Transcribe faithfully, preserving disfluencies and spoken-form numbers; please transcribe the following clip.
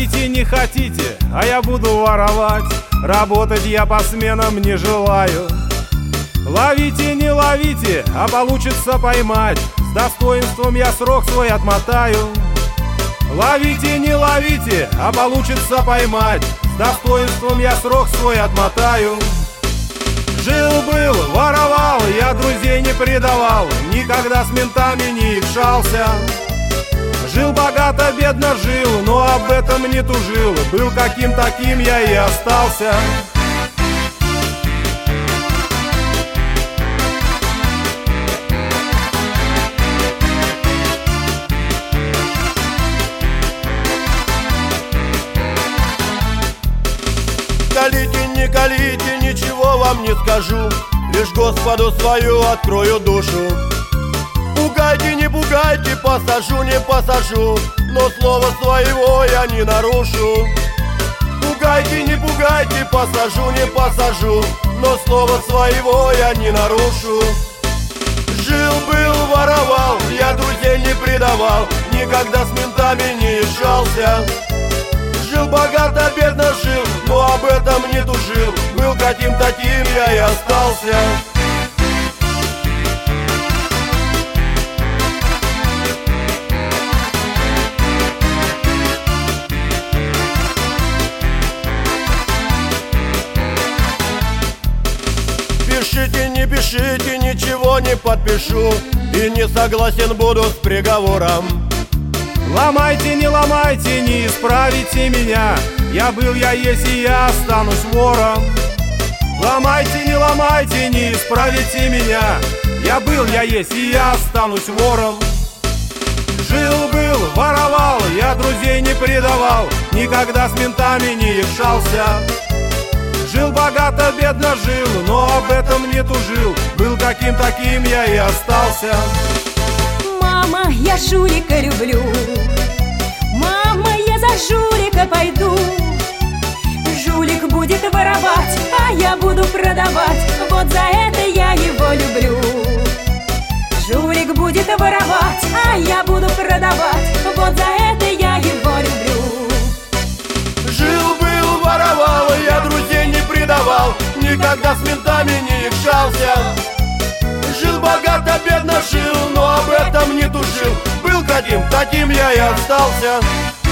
Хотите, не хотите, а я буду воровать. Работать я по сменам не желаю. Ловите, не ловите, а получится поймать. С достоинством я срок свой отмотаю. Ловите, не ловите, а получится поймать. С достоинством я срок свой отмотаю. Жил-был, воровал, я друзей не предавал, никогда с ментами не икшался. Жил богато, бедно жил, но об этом не тужил. Был каким таким я и остался. Колите, не колите, ничего вам не скажу, лишь Господу свою открою душу. Пугайте, не пугайте, посажу, не посажу, но слова своего я не нарушу. Пугайте, не пугайте, посажу, не посажу, но слова своего я не нарушу. Жил-был, воровал, я друзей не предавал, никогда с ментами не ешался. Жил богато, бедно жил, но об этом не тужил. Был каким таким я и остался. Пишите, не пишите, ничего не подпишу, и не согласен буду с приговором. Ломайте, не ломайте, не исправите меня. Я был, я есть и я останусь вором. Ломайте, не ломайте, не исправите меня. Я был, я есть и я останусь вором. Жил-был, воровал, я друзей не предавал, никогда с ментами не икшался. Жил богато, бедно жил, но об этом не тужил. Был каким таким я и остался. Мама, я жулика люблю. Мама, я за жулика пойду. Жулик будет воровать, а я буду продавать. Вот за это я его люблю. Жулик будет воровать, а я буду продавать. Вот за это я его люблю. Жил-был, воровал, я друзей не предавал, никогда с ментами не икшался. Жил богато, бедно жил, но об этом не тужил. Был каким, таким я и остался.